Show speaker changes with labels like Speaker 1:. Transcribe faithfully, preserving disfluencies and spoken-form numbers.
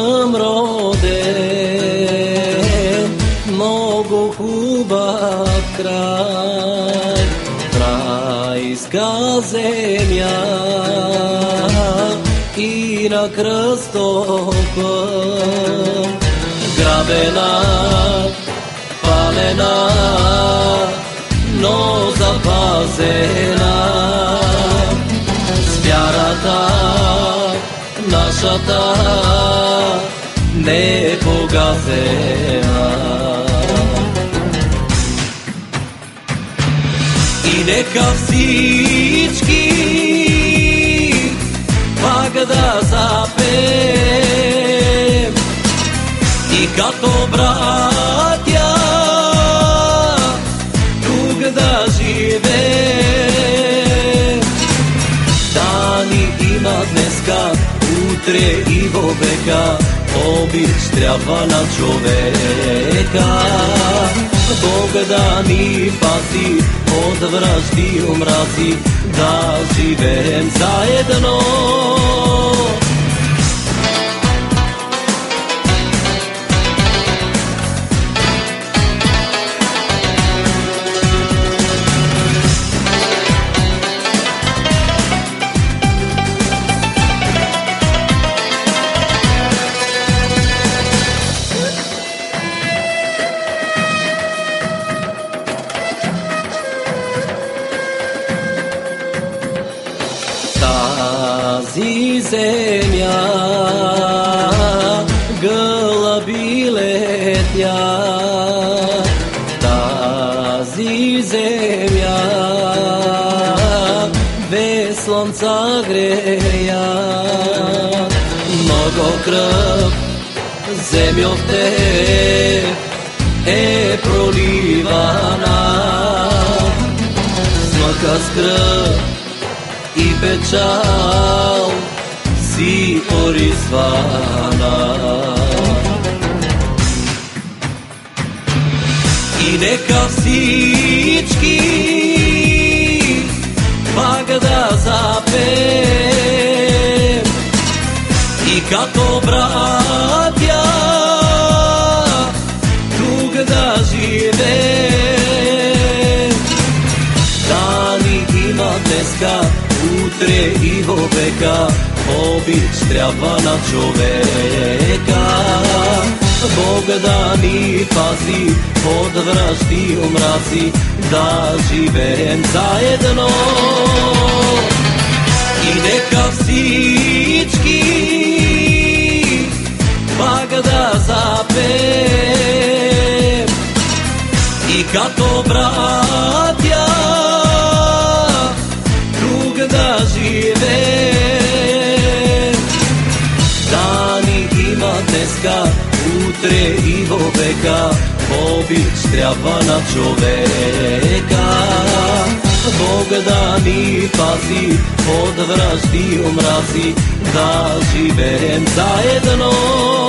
Speaker 1: съм роден много хубав край, в райска земя и на кръстов път. Грабена, палена, но запазена, с вярата нашата не е погасена. И нека всички пак да запеем и като братя тук да живеем. Да ни има днеска, утре и во века, обич трябва на човека. Бог да ни пази от вражди и омрази, да живеем заедно. Тази земя гълъби летят, тази земя без слънца греят. Много кръв земя в теб е проливана, с мъка, с кръв и печал си оризвана. И нека всички пак да запеем и като братя тук да живеем. Да ни има днеска, утре и во века, обич трябва на човека. Бог да ни пази от вражди и омрази, да живеем заедно. И нека всички пак да запеем и като братя да живеем. Да ни има днеска, утре и во века, обич трябва на човека. Бог да ни пази от вражди и омрази, да живеем заедно.